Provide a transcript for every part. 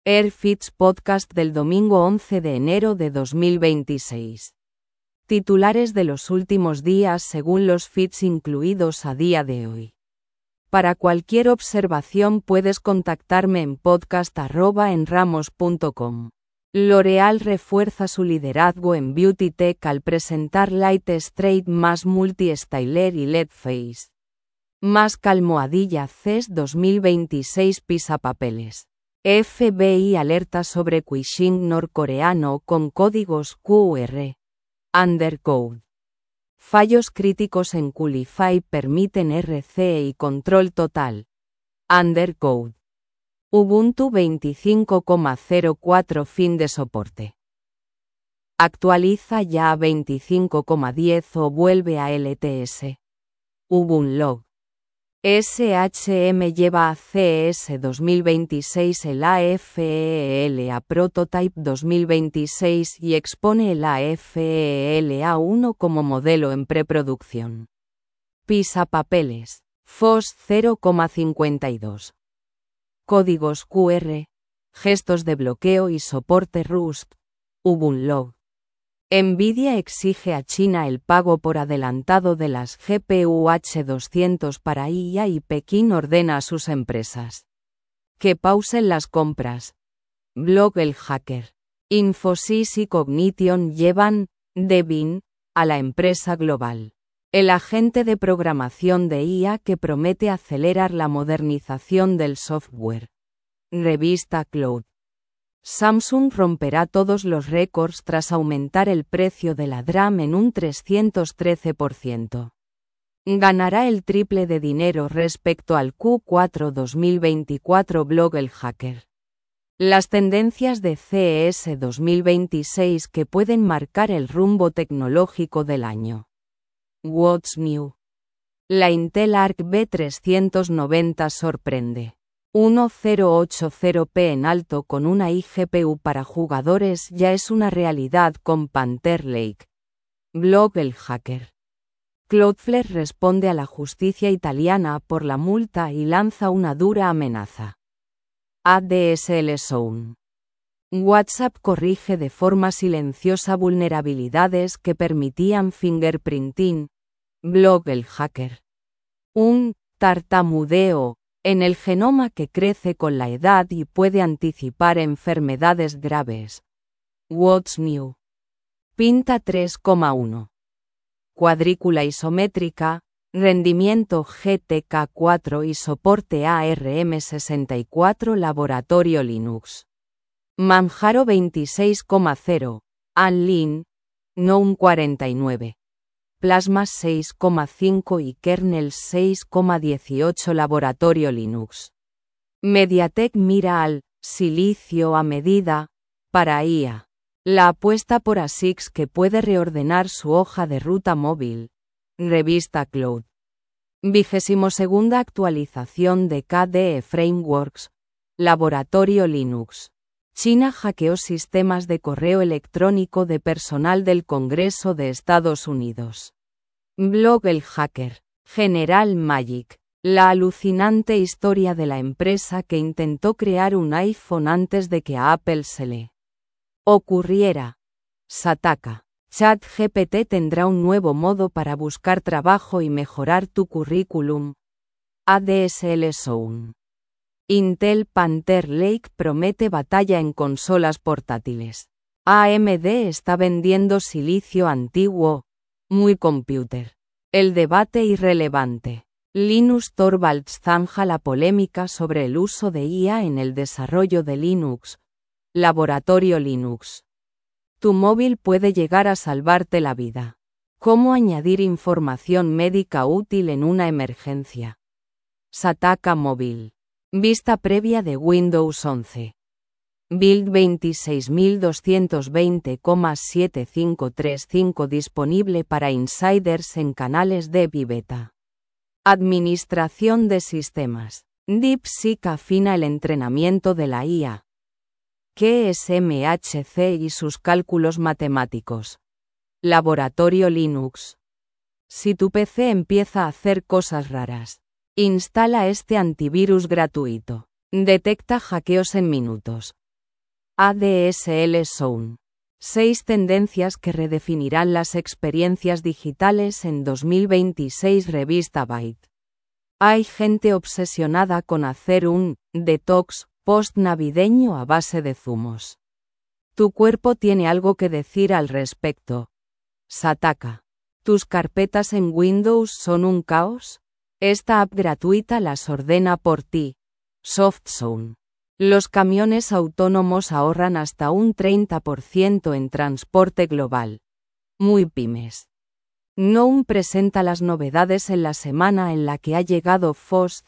Airfits Podcast del domingo 11 de enero de 2026. Titulares de los últimos días según los feeds incluidos a día de hoy. Para cualquier observación puedes contactarme en podcast@enramos.com. L'Oréal refuerza su liderazgo en Beauty Tech al presentar Light Straight más Multi-Styler y LED Face. Más almohadilla CES 2026 pisapapeles. FBI alerta sobre phishing norcoreano con códigos QR. Undercode. Fallos críticos en Qlify permiten RC y control total. Undercode. Ubuntu 25.04 fin de soporte. Actualiza ya a 25.10 o vuelve a LTS. Ubunlog. SHM lleva a CES 2026 el AFEEL a Prototype 2026 y expone el AFEEL A1 como modelo en preproducción. Pisapapeles. FOSS 0.52. Códigos QR. Gestos de bloqueo y soporte Rust. Ubunlog. Nvidia exige a China el pago por adelantado de las GPU H200 para IA y Pekín ordena a sus empresas que pausen las compras. Blog El Hacker. Infosys y Cognition llevan Devin a la empresa global. El agente de programación de IA que promete acelerar la modernización del software. Revista Cloud. Samsung romperá todos los récords tras aumentar el precio de la DRAM en un 313%. Ganará el triple de dinero respecto al Q4 2024. Blog El Hacker. Las tendencias de CES 2026 que pueden marcar el rumbo tecnológico del año. What's New. La Intel Arc B390 sorprende. 1080p en alto con una iGPU para jugadores ya es una realidad con Panther Lake. Blog El Hacker. Cloudflare responde a la justicia italiana por la multa y lanza una dura amenaza. ADSL Zone. WhatsApp corrige de forma silenciosa vulnerabilidades que permitían fingerprinting. Blog El Hacker. Un tartamudeo en el genoma que crece con la edad y puede anticipar enfermedades graves. What's New. Pinta 3,1. Cuadrícula isométrica, rendimiento GTK4 y soporte ARM64 Laboratorio Linux. Manjaro 26,0. Anlin, GNOME 49. Plasma 6,5 y Kernel 6,18 Laboratorio Linux. MediaTek mira al silicio a medida para IA. La apuesta por ASICS que puede reordenar su hoja de ruta móvil. Revista Cloud. 22ª actualización de KDE Frameworks. Laboratorio Linux. China hackeó sistemas de correo electrónico de personal del Congreso de Estados Unidos. Blog El Hacker. General Magic. La alucinante historia de la empresa que intentó crear un iPhone antes de que a Apple se le ocurriera. Sataka. ChatGPT tendrá un nuevo modo para buscar trabajo y mejorar tu currículum. ADSL Zone. Intel Panther Lake promete batalla en consolas portátiles. AMD está vendiendo silicio antiguo. Muy computer. El debate irrelevante. Linus Torvalds zanja la polémica sobre el uso de IA en el desarrollo de Linux. Laboratorio Linux. Tu móvil puede llegar a salvarte la vida. ¿Cómo añadir información médica útil en una emergencia? Sataka Móvil. Vista previa de Windows 11. Build 26220,7535 disponible para insiders en canales de Beta. Administración de sistemas. DeepSeek afina el entrenamiento de la IA. ¿Qué es MHC y sus cálculos matemáticos? Laboratorio Linux. Si tu PC empieza a hacer cosas raras, instala este antivirus gratuito. Detecta hackeos en minutos. ADSL Zone. 6 tendencias que redefinirán las experiencias digitales en 2026. Revista Byte. Hay gente obsesionada con hacer un detox post-navideño a base de zumos. Tu cuerpo tiene algo que decir al respecto. Sataka. ¿Tus carpetas en Windows son un caos? Esta app gratuita las ordena por ti. SoftZone. Los camiones autónomos ahorran hasta un 30% en transporte global. Muy pymes. Noum presenta las novedades en la semana en la que ha llegado FOSS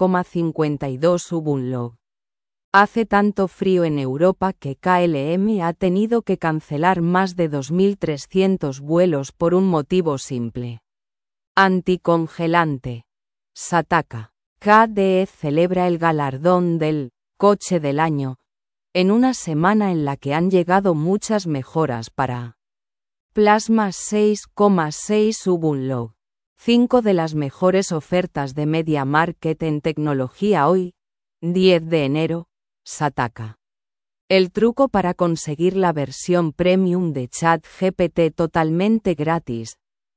0,52 Ubuntu. Hace tanto frío en Europa que KLM ha tenido que cancelar más de 2.300 vuelos por un motivo simple. Anticongelante. Sataka. KDE celebra el galardón del Coche del Año, en una semana en la que han llegado muchas mejoras para Plasma 6,6 Ubuntu. 5 de las mejores ofertas de Media Market en tecnología hoy, 10 de enero, Sataka. El truco para conseguir la versión premium de ChatGPT totalmente gratis.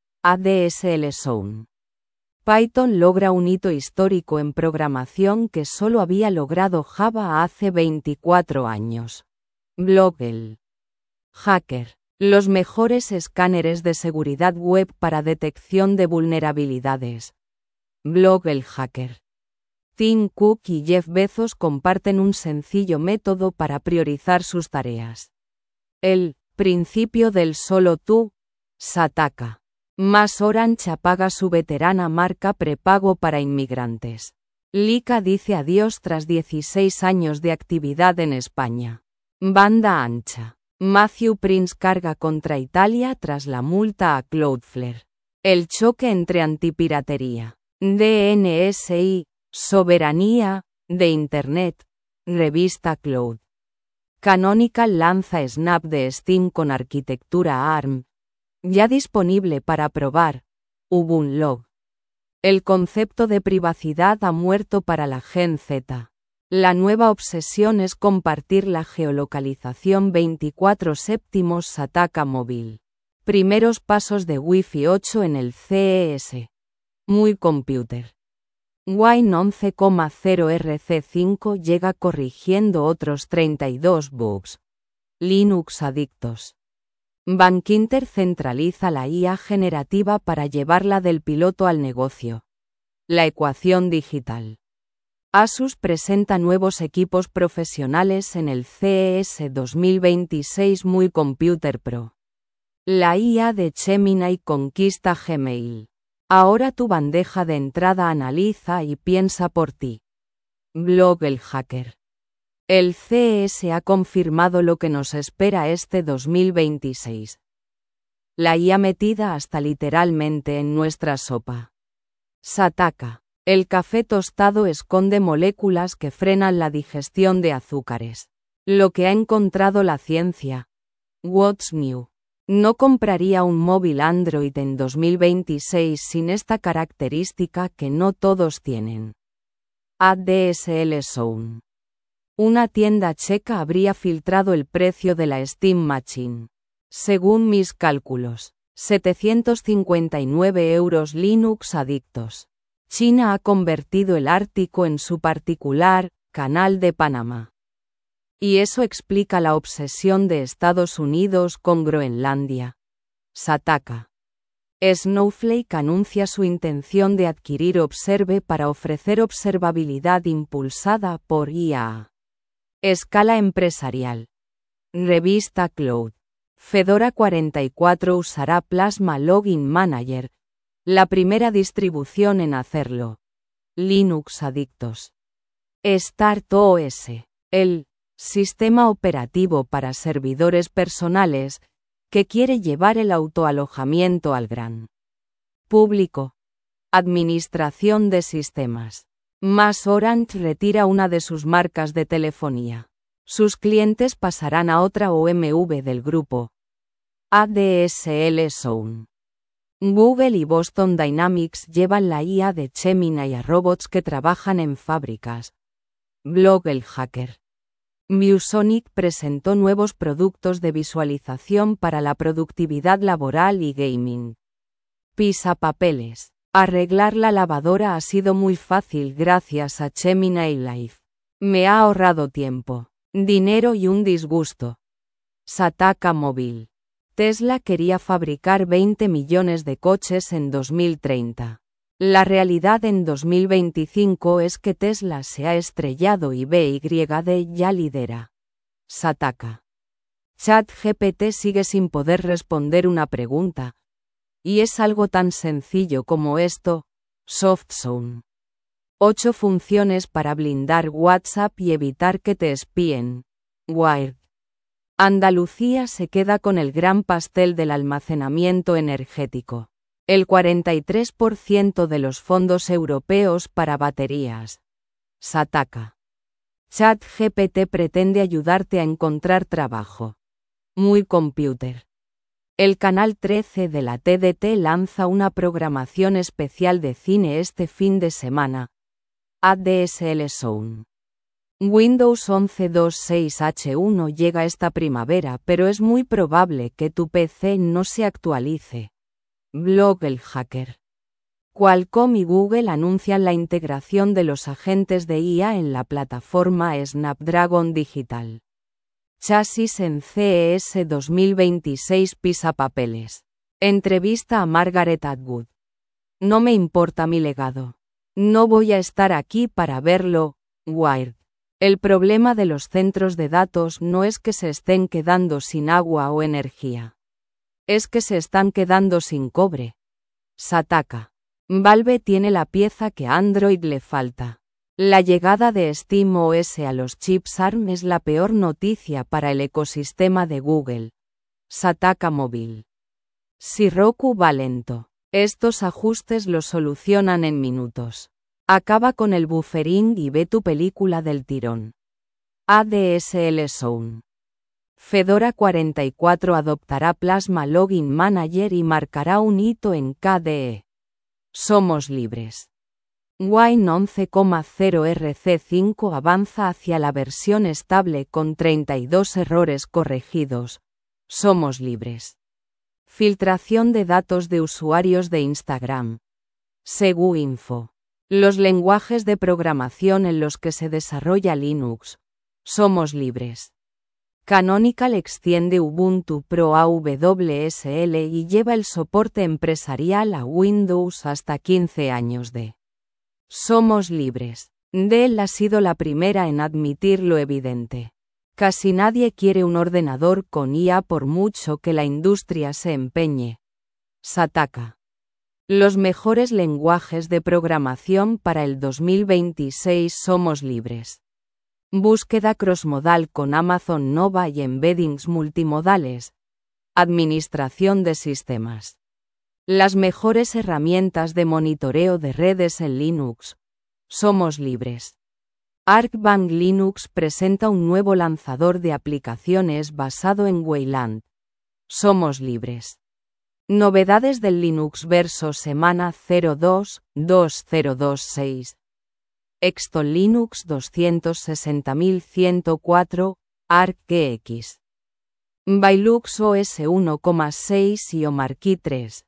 ADSL Zone. Python logra un hito histórico en programación que solo había logrado Java hace 24 años. Blog el Hacker. Los mejores escáneres de seguridad web para detección de vulnerabilidades. Blog el Hacker. Tim Cook y Jeff Bezos comparten un sencillo método para priorizar sus tareas. El principio del solo tú. Sataka. Más Orange apaga su veterana marca prepago para inmigrantes. Lika dice adiós tras 16 años de actividad en España. Banda ancha. Matthew Prince carga contra Italia tras la multa a Cloudflare. El choque entre antipiratería, DNS y soberanía de Internet. Revista Cloud. Canonical lanza Snap de Steam con arquitectura ARM. Ya disponible para probar. Ubuntu. El concepto de privacidad ha muerto para la Gen Z. La nueva obsesión es compartir la geolocalización 24/7. Sataka móvil. Primeros pasos de Wi-Fi 8 en el CES. Muy computer. Wine 11,0 RC5 llega corrigiendo otros 32 bugs. Linux adictos. Bankinter centraliza la IA generativa para llevarla del piloto al negocio. La ecuación digital. Asus presenta nuevos equipos profesionales en el CES 2026. Muy Computer Pro. La IA de Gemini conquista Gmail. Ahora tu bandeja de entrada analiza y piensa por ti. Blog el Hacker. El CES ha confirmado lo que nos espera este 2026. La IA metida hasta literalmente en nuestra sopa. Sataka. El café tostado esconde moléculas que frenan la digestión de azúcares. Lo que ha encontrado la ciencia. What's new? No compraría un móvil Android en 2026 sin esta característica que no todos tienen. ADSL Zone. Una tienda checa habría filtrado el precio de la Steam Machine. Según mis cálculos, 759 euros. Linux adictos. China ha convertido el Ártico en su particular Canal de Panamá. Y eso explica la obsesión de Estados Unidos con Groenlandia. Sataka. Snowflake anuncia su intención de adquirir Observe para ofrecer observabilidad impulsada por IA. Escala empresarial. Revista Cloud. Fedora 44 usará Plasma Login Manager, la primera distribución en hacerlo. Linux adictos. StartOS. El sistema operativo para servidores personales, que quiere llevar el autoalojamiento al gran público. Administración de sistemas. Más Orange retira una de sus marcas de telefonía. Sus clientes pasarán a otra OMV del grupo. ADSL Zone. Google y Boston Dynamics llevan la IA de Gemini a robots que trabajan en fábricas. Blog el Hacker. ViewSonic presentó nuevos productos de visualización para la productividad laboral y gaming. Pisapapeles. Arreglar la lavadora ha sido muy fácil gracias a Gemini Live. Me ha ahorrado tiempo, dinero y un disgusto. Sataka Móvil. Tesla quería fabricar 20 millones de coches en 2030. La realidad en 2025 es que Tesla se ha estrellado y BYD ya lidera. Sataka. ChatGPT sigue sin poder responder una pregunta. Y es algo tan sencillo como esto: SoftZone. 8 funciones para blindar WhatsApp y evitar que te espíen. Wired. Andalucía se queda con el gran pastel del almacenamiento energético. El 43% de los fondos europeos para baterías. Sataka. ChatGPT pretende ayudarte a encontrar trabajo. Muy Computer. El canal 13 de la TDT lanza una programación especial de cine este fin de semana. ADSL Zone. Windows 11.2.6H1 llega esta primavera, pero es muy probable que tu PC no se actualice. Blog El Hacker. Qualcomm y Google anuncian la integración de los agentes de IA en la plataforma Snapdragon Digital. Chasis en CES 2026. Pisapapeles. Entrevista a Margaret Atwood. No me importa mi legado. No voy a estar aquí para verlo. Wired. El problema de los centros de datos no es que se estén quedando sin agua o energía. Es que se están quedando sin cobre. Sataka. Valve tiene la pieza que a Android le falta. La llegada de SteamOS a los chips ARM es la peor noticia para el ecosistema de Google. Sataka Móvil. Si Roku va lento, estos ajustes los solucionan en minutos. Acaba con el buffering y ve tu película del tirón. ADSL Zone. Fedora 44 adoptará Plasma Login Manager y marcará un hito en KDE. Somos libres. Wine 11.0 RC5 avanza hacia la versión estable con 32 errores corregidos. Somos libres. Filtración de datos de usuarios de Instagram. SeguInfo. Los lenguajes de programación en los que se desarrolla Linux. Somos libres. Canonical extiende Ubuntu Pro a WSL y lleva el soporte empresarial a Windows hasta 15 años de. Somos libres. Dell ha sido la primera en admitir lo evidente. Casi nadie quiere un ordenador con IA por mucho que la industria se empeñe. Sataka. Los mejores lenguajes de programación para el 2026. Somos libres. Búsqueda crossmodal con Amazon Nova y embeddings multimodales. Administración de sistemas. Las mejores herramientas de monitoreo de redes en Linux. Somos libres. Arcbank Linux presenta un nuevo lanzador de aplicaciones basado en Wayland. Somos libres. Novedades del Linux Verso semana 02.2026. Exton Linux 260104, ArcGX. Vailux OS 1.6 y OMarkey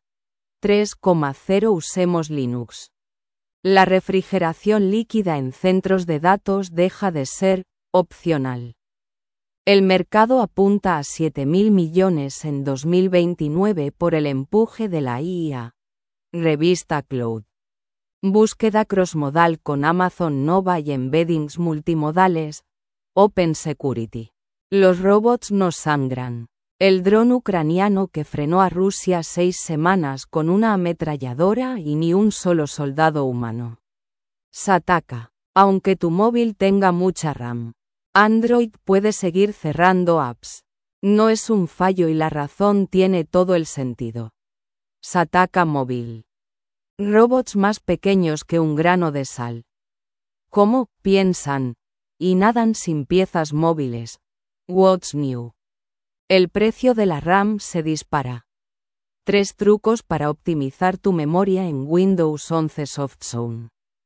3.0. Usemos Linux. La refrigeración líquida en centros de datos deja de ser opcional. El mercado apunta a 7.000 millones en 2029 por el empuje de la IA. Revista Cloud. Búsqueda crossmodal con Amazon Nova y embeddings multimodales. Open Security. Los robots no sangran. El dron ucraniano que frenó a Rusia 6 semanas con una ametralladora y ni un solo soldado humano. Sataka. Aunque tu móvil tenga mucha RAM, Android puede seguir cerrando apps. No es un fallo y la razón tiene todo el sentido. Sataka Móvil. Robots más pequeños que un grano de sal. ¿Cómo piensan y nadan sin piezas móviles? What's new? El precio de la RAM se dispara. 3 trucos para optimizar tu memoria en Windows 11 SoftZone.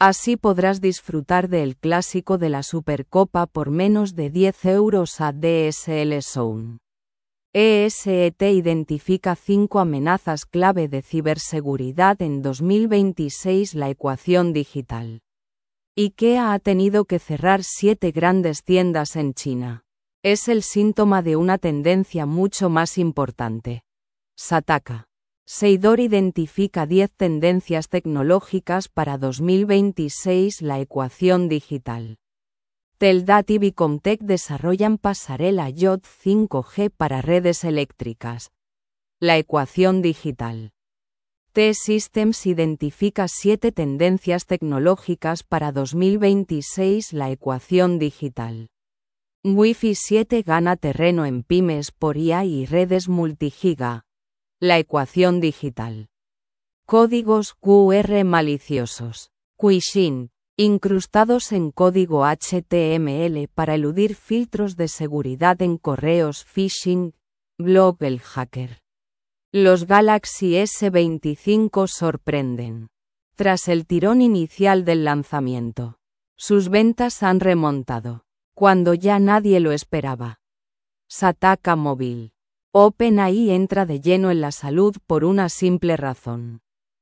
Así podrás disfrutar del clásico de la Supercopa por menos de 10 euros ADSL Zone. ESET identifica 5 amenazas clave de ciberseguridad en 2026. La ecuación digital. IKEA ha tenido que cerrar 7 grandes tiendas en China. Es el síntoma de una tendencia mucho más importante. Sataka. Seidor identifica 10 tendencias tecnológicas para 2026. La ecuación digital. Teldativ y Comtech desarrollan pasarela IoT 5G para redes eléctricas. La ecuación digital. T-Systems identifica 7 tendencias tecnológicas para 2026. La ecuación digital. Wi-Fi 7 gana terreno en pymes por IA y redes multigiga. La ecuación digital. Códigos QR maliciosos. Phishing. Incrustados en código HTML para eludir filtros de seguridad en correos phishing. Blog El Hacker. Los Galaxy S25 sorprenden. Tras el tirón inicial del lanzamiento, sus ventas han remontado, cuando ya nadie lo esperaba. Sataka Móvil. OpenAI entra de lleno en la salud por una simple razón.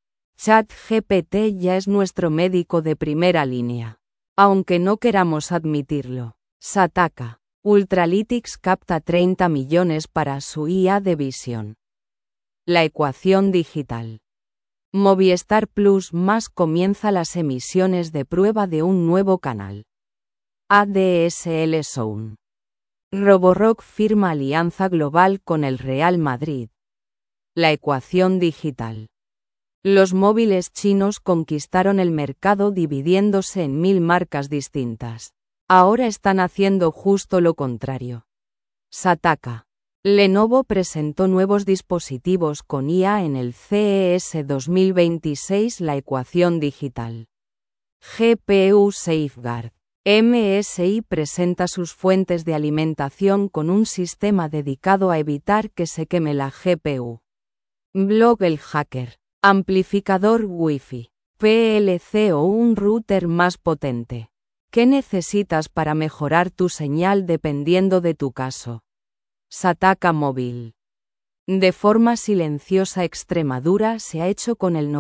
ChatGPT ya es nuestro médico de primera línea. Aunque no queramos admitirlo. Sataka. Ultralytics capta 30 millones para su IA de visión. La ecuación digital. Movistar Plus más comienza las emisiones de prueba de un nuevo canal. ADSL Zone. Roborock firma alianza global con el Real Madrid. La ecuación digital. Los móviles chinos conquistaron el mercado dividiéndose en 1000 marcas distintas. Ahora están haciendo justo lo contrario. Sataka. Lenovo presentó nuevos dispositivos con IA en el CES 2026. La ecuación digital. GPU Safeguard. MSI presenta sus fuentes de alimentación con un sistema dedicado a evitar que se queme la GPU. Blog El Hacker. Amplificador Wi-Fi. PLC o un router más potente. ¿Qué necesitas para mejorar tu señal dependiendo de tu caso? Sataka Móvil. De forma silenciosa Extremadura se ha hecho con el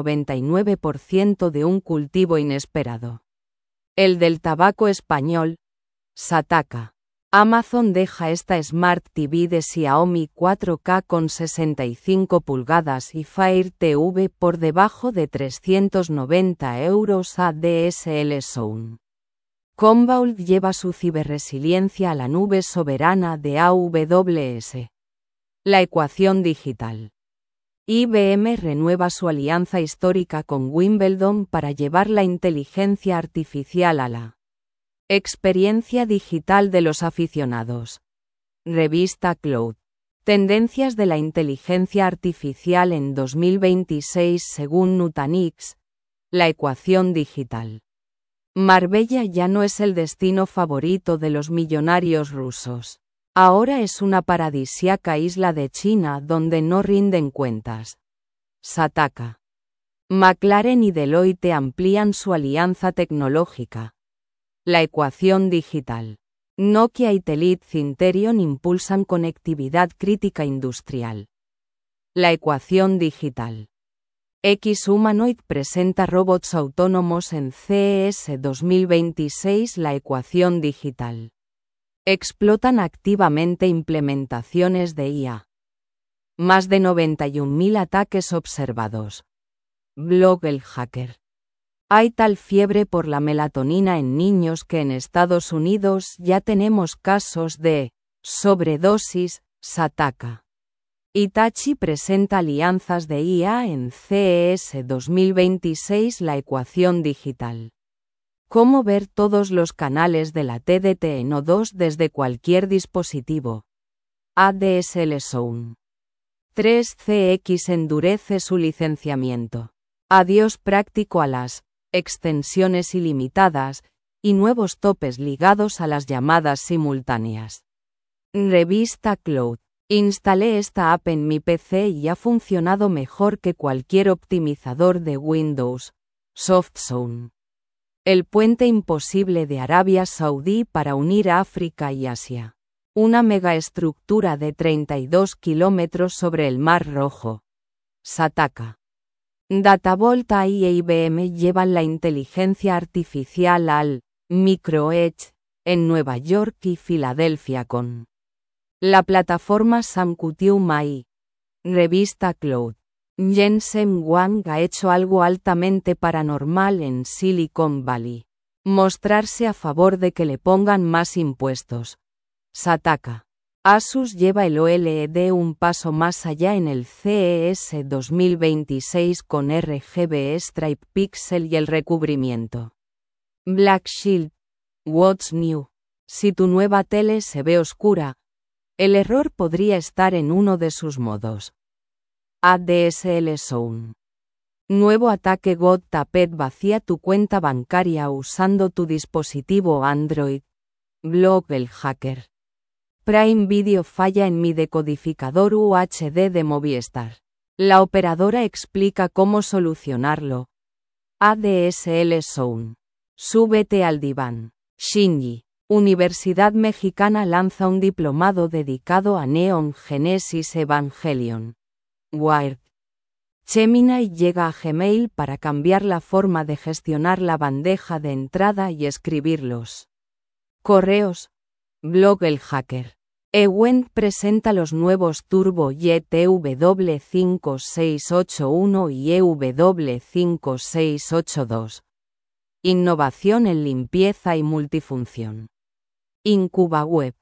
99% de un cultivo inesperado. El del tabaco español. Sataka. Amazon deja esta Smart TV de Xiaomi 4K con 65 pulgadas y Fire TV por debajo de 390 euros ADSL Zone. Commvault lleva su ciberresiliencia a la nube soberana de AWS. La ecuación digital. IBM renueva su alianza histórica con Wimbledon para llevar la inteligencia artificial a la experiencia digital de los aficionados. Revista Cloud. Tendencias de la inteligencia artificial en 2026 según Nutanix. La ecuación digital. Marbella ya no es el destino favorito de los millonarios rusos. Ahora es una paradisíaca isla de China donde no rinden cuentas. Sataka. McLaren y Deloitte amplían su alianza tecnológica. La ecuación digital. Nokia y Telit Cinterion impulsan conectividad crítica industrial. La ecuación digital. X-Humanoid presenta robots autónomos en CES 2026. La ecuación digital. Explotan activamente implementaciones de IA. Más de 91.000 ataques observados. Blog El Hacker. Hay tal fiebre por la melatonina en niños que en Estados Unidos ya tenemos casos de sobredosis. Sataka. Hitachi presenta alianzas de IA en CES 2026. La ecuación digital. Cómo ver todos los canales de la TDT en O2 desde cualquier dispositivo. ADSL Zone. 3CX endurece su licenciamiento. Adiós práctico a las extensiones ilimitadas y nuevos topes ligados a las llamadas simultáneas. Revista Cloud. Instalé esta app en mi PC y ha funcionado mejor que cualquier optimizador de Windows. SoftZone. El puente imposible de Arabia Saudí para unir África y Asia. Una megaestructura de 32 kilómetros sobre el Mar Rojo. Sataka. Datavolt AI e IBM llevan la inteligencia artificial al Micro Edge en Nueva York y Filadelfia con la plataforma Samcutium AI. Revista Cloud. Jensen Huang ha hecho algo altamente paranormal en Silicon Valley. Mostrarse a favor de que le pongan más impuestos. Sataka. Asus lleva el OLED un paso más allá en el CES 2026 con RGB Stripe Pixel y el recubrimiento Black Shield. What's new? Si tu nueva tele se ve oscura, el error podría estar en uno de sus modos. ADSL Zone. Nuevo ataque GodTapet vacía tu cuenta bancaria usando tu dispositivo Android. Blog el hacker. Prime Video falla en mi decodificador UHD de Movistar. La operadora explica cómo solucionarlo. ADSL Zone. Súbete al diván. Shinji. Universidad Mexicana lanza un diplomado dedicado a Neon Genesis Evangelion. Wired. Gemini llega a Gmail para cambiar la forma de gestionar la bandeja de entrada y escribirlos. Correos. Blog el hacker. Ewent presenta los nuevos TurboJet EW5681 y EW5682. Innovación en limpieza y multifunción. IncubaWeb.